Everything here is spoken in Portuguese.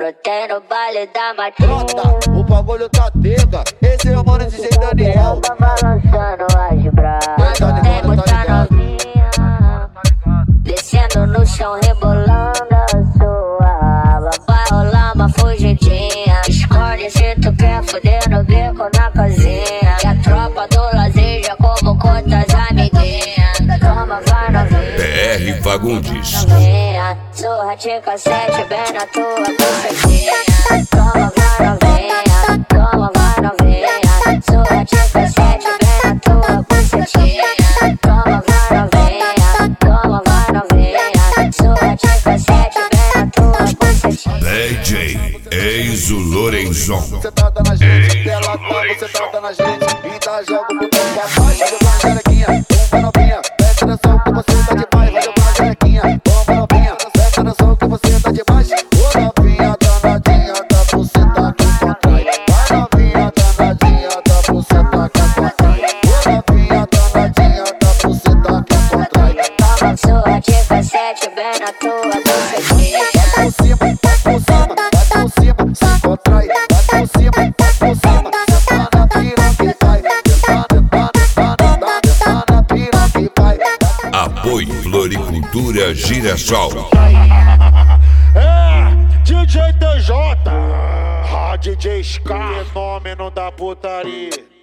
brotei no baile da matinha. O bagulho tá tega, esse é o mano DJ Daniel. Tá balançando as brasas. Mano, tem muita novinha descendo no chão, rebolando a sua raba. Vai rolar uma fugidinha. Escolhe se tu quer fuder no bico na casinha. E a tropa do lazer como quantas amiguinhas. Toma, vai novinha. PR Fagundes. Novinha, surra de cassete bem na tua bucetinha. Toma, vai novinha. Toma, vai novinha. Surra de cassete bem na tua bucetinha. Toma, vai novinha. Toma, vai novinha. Surra de cassete bem na tua bucetinha. DJ Enzo Lorenzon. Você trata na gente, ela tá, você trata na gente. E tá jogo pro teu papai, vai jogar na xerequinha. Toma novinha, presta atenção que você tá demais. Vai jogar na xerequinha, toma novinha, presta atenção que você tá demais. Ô novinha danadinha da buceta que contrai. Vai novinha danadinha da buceta que contrai. Ô novinha danadinha da buceta que contrai. Toma surra de cassete bem na tua bucetinha. Vai por cima, vai por cima, vai por cima, se contrai. Vai por cima, vai por cima, senta na piroca e vai. Senta na piroca e vai. Apoio Floricultura Girassol. É, DJ TJ, DJ Scar, fenômeno da putaria.